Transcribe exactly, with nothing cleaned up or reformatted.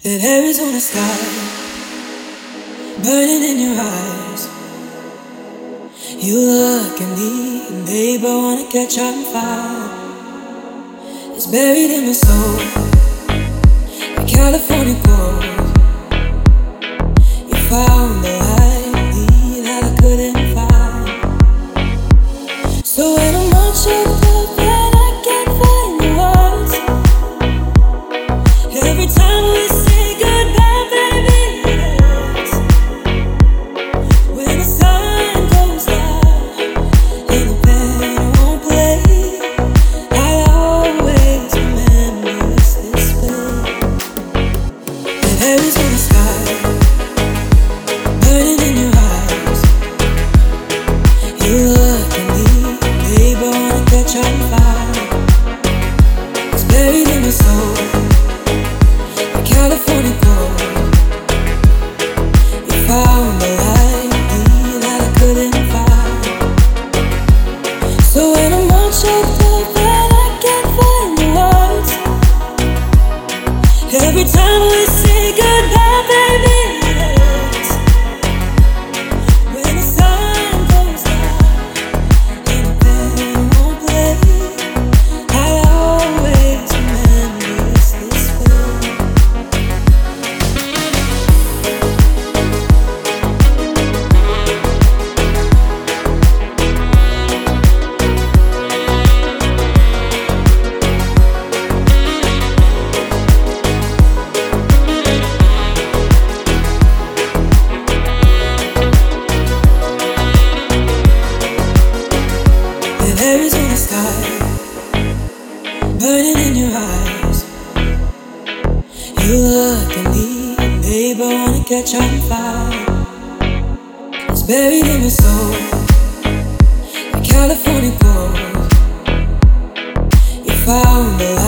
That Arizona sky burning in your eyes. You look at me and babe, I wanna catch on fire. It's buried in my soul, like California gold. You found the light in me that I couldn't find. So when I'm all choked up and I can't find the words, every time we say goodbye, baby, it hurts. When the sun goes down and the band won't play, I'll always remember us this way. That Arizona sky burning in your eyes. You look at me, babe, I wanna catch on fire. It's buried in my soul, like California gold. You found the light in me that I couldn't find. So when I'm all choked up and I can't find the words, every time we say goodbye, baby, it hurts. When the sun goes down and the band won't play, I'll always remember us this way. That Arizona sky burning in your eyes. You look at me, babe, I wanna catch on fire. It's buried in my soul, like California gold. You found the